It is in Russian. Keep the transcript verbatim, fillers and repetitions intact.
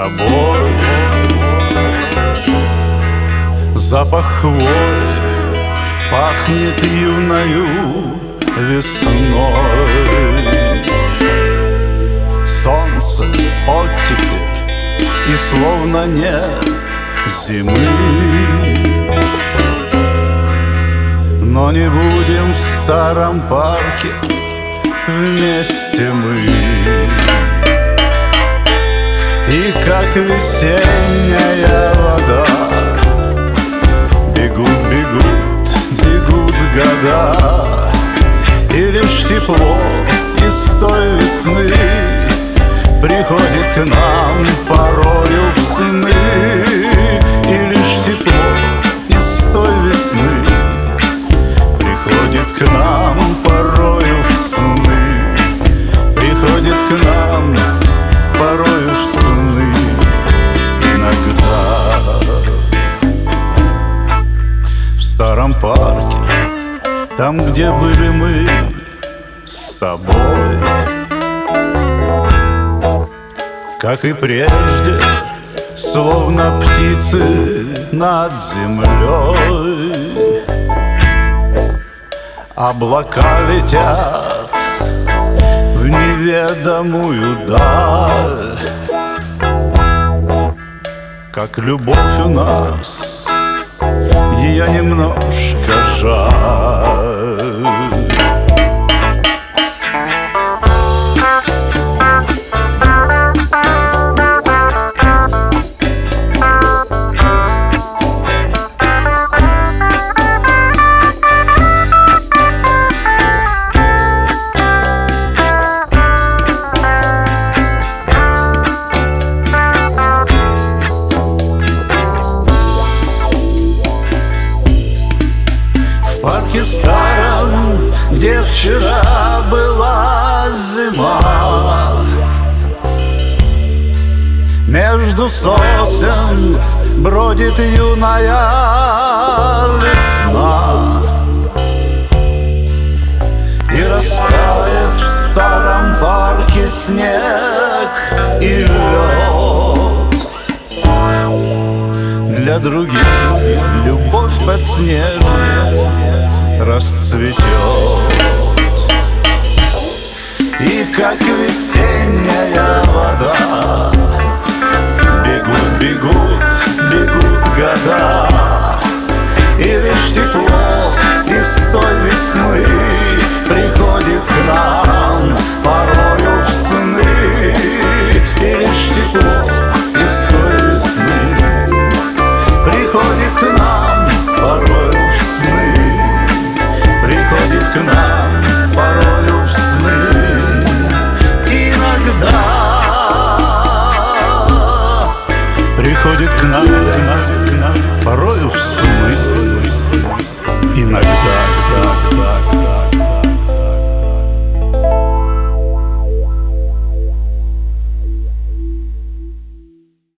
тобой. Запах хвои пахнет юною весной. Солнце, оттепель, и словно нет зимы. Но не будем в старом парке вместе мы. И как весенняя вода бегут, бегут, бегут года. И лишь тепло из той весны приходит к нам порою в сны. И лишь тепло из той весны приходит к нам порою в сны. Приходит к нам порою в сны иногда. В старом парке, там, где были мы с тобой, как и прежде, словно птицы над землей. Облака летят в неведомую даль. Как любовь у нас, ее немножко жаль. В парке старом, где вчера была зима, между сосен бродит юная весна. И растает в старом парке снег и лед. Для других любовь подснежная расцветет. И как весенняя вода